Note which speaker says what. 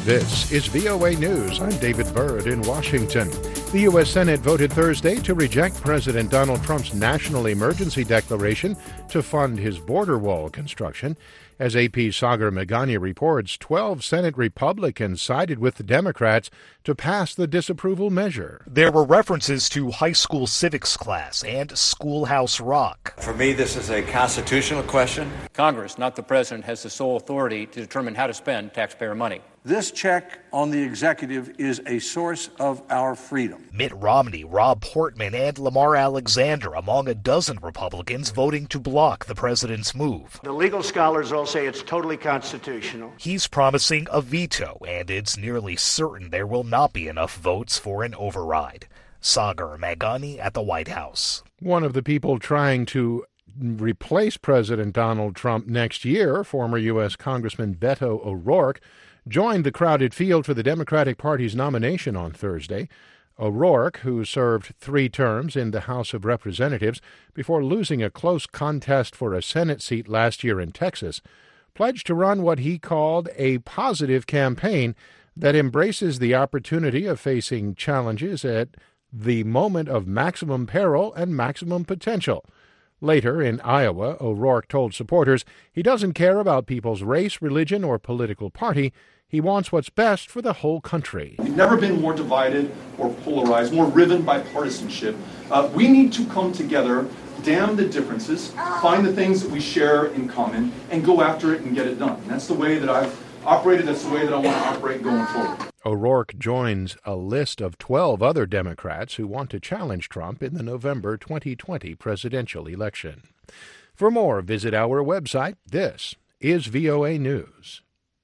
Speaker 1: This is VOA News. I'm David Byrd in Washington. The U.S. Senate voted Thursday to reject President Donald Trump's national emergency declaration to fund his border wall construction. As AP's Sagar Meghani reports, 12 Senate Republicans sided with the Democrats to pass the disapproval measure.
Speaker 2: There were references to high school civics class and Schoolhouse Rock.
Speaker 3: For me, this is a constitutional question.
Speaker 4: Congress, not the president, has the sole authority to determine how to spend taxpayer money.
Speaker 5: This check on the executive is a source of our freedom.
Speaker 2: Mitt Romney, Rob Portman, and Lamar Alexander among a dozen Republicans voting to block the president's move.
Speaker 6: The legal scholars all say it's totally constitutional.
Speaker 2: He's promising a veto, and it's nearly certain there will not be enough votes for an override. Sagar Meghani at the White House.
Speaker 1: One of the people trying to replace President Donald Trump next year, former U.S. Congressman Beto O'Rourke, joined the crowded field for the Democratic Party's nomination on Thursday. O'Rourke, who served 3 terms in the House of Representatives before losing a close contest for a Senate seat last year in Texas, pledged to run what he called a positive campaign that embraces the opportunity of facing challenges at the moment of maximum peril and maximum potential. Later, in Iowa, O'Rourke told supporters he doesn't care about people's race, religion, or political party. He wants what's best for the whole country.
Speaker 7: We've never been more divided or polarized, more riven by partisanship. We need to come together, damn the differences, find the things that we share in common, and go after it and get it done. And that's the way that I've operated. That's the way that I want to operate going forward.
Speaker 1: O'Rourke joins a list of 12 other Democrats who want to challenge Trump in the November 2020 presidential election. For more, visit our website. This is VOA News.